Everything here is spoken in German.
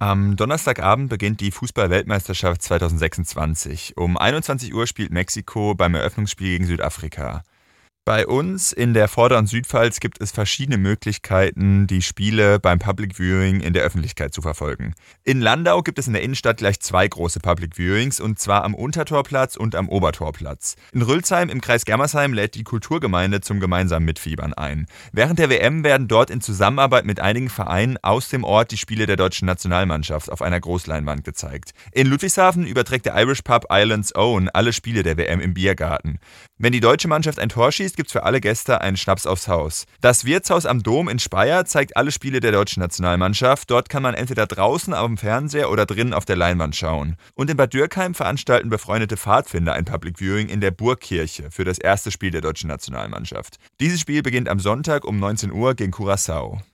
Am Donnerstagabend beginnt die Fußball-Weltmeisterschaft 2026. Um 21 Uhr spielt Mexiko beim Eröffnungsspiel gegen Südafrika. Bei uns in der Vorder- und Südpfalz gibt es verschiedene Möglichkeiten, die Spiele beim Public Viewing in der Öffentlichkeit zu verfolgen. In Landau gibt es in der Innenstadt gleich zwei große Public Viewings, und zwar am Untertorplatz und am Obertorplatz. In Rülsheim im Kreis Germersheim lädt die Kulturgemeinde zum gemeinsamen Mitfiebern ein. Während der WM werden dort in Zusammenarbeit mit einigen Vereinen aus dem Ort die Spiele der deutschen Nationalmannschaft auf einer Großleinwand gezeigt. In Ludwigshafen überträgt der Irish Pub Islands Own alle Spiele der WM im Biergarten. Wenn die deutsche Mannschaft ein Tor schießt, gibt es für alle Gäste einen Schnaps aufs Haus. Das Wirtshaus am Dom in Speyer zeigt alle Spiele der deutschen Nationalmannschaft. Dort kann man entweder draußen auf dem Fernseher oder drinnen auf der Leinwand schauen. Und in Bad Dürkheim veranstalten befreundete Pfadfinder ein Public Viewing in der Burgkirche für das erste Spiel der deutschen Nationalmannschaft. Dieses Spiel beginnt am Sonntag um 19 Uhr gegen Curaçao.